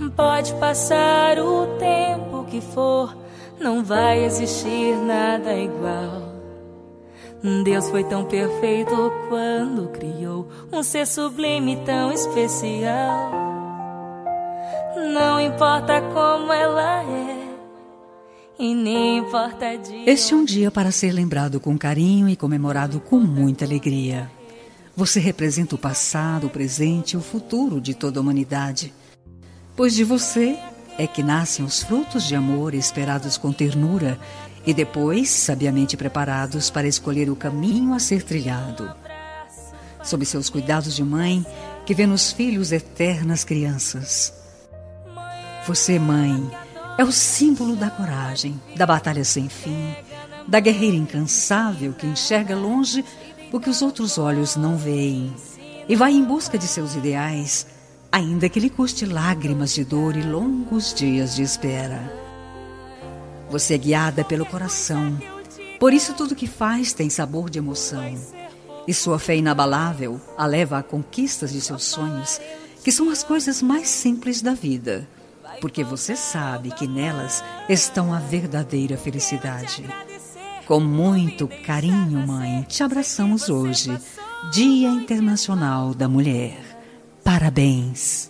Pode passar o tempo que for, não vai existir nada igual. Deus foi tão perfeito quando criou um ser sublime tão especial. Não importa como ela é, e nem importa de... Este é um dia para ser lembrado com carinho e comemorado com muita alegria. Você representa o passado, o presente e o futuro de toda a humanidade. Pois de você é que nascem os frutos de amor esperados com ternura e depois sabiamente preparados para escolher o caminho a ser trilhado. Sob seus cuidados de mãe, que vê nos filhos eternas crianças. Você, mãe, é o símbolo da coragem, da batalha sem fim, da guerreira incansável que enxerga longe o que os outros olhos não veem e vai em busca de seus ideais, ainda que lhe custe lágrimas de dor e longos dias de espera. Você é guiada pelo coração, por isso tudo que faz tem sabor de emoção. E sua fé inabalável a leva a conquistas de seus sonhos, que são as coisas mais simples da vida, porque você sabe que nelas estão a verdadeira felicidade. Com muito carinho, mãe, te abraçamos hoje, Dia Internacional da Mulher. Parabéns!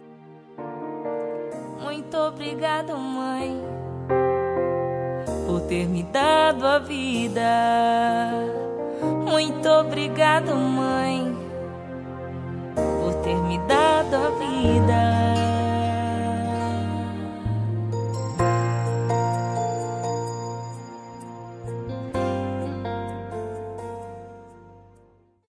Muito obrigada, mãe, por ter me dado a vida. Muito obrigada, mãe, por ter me dado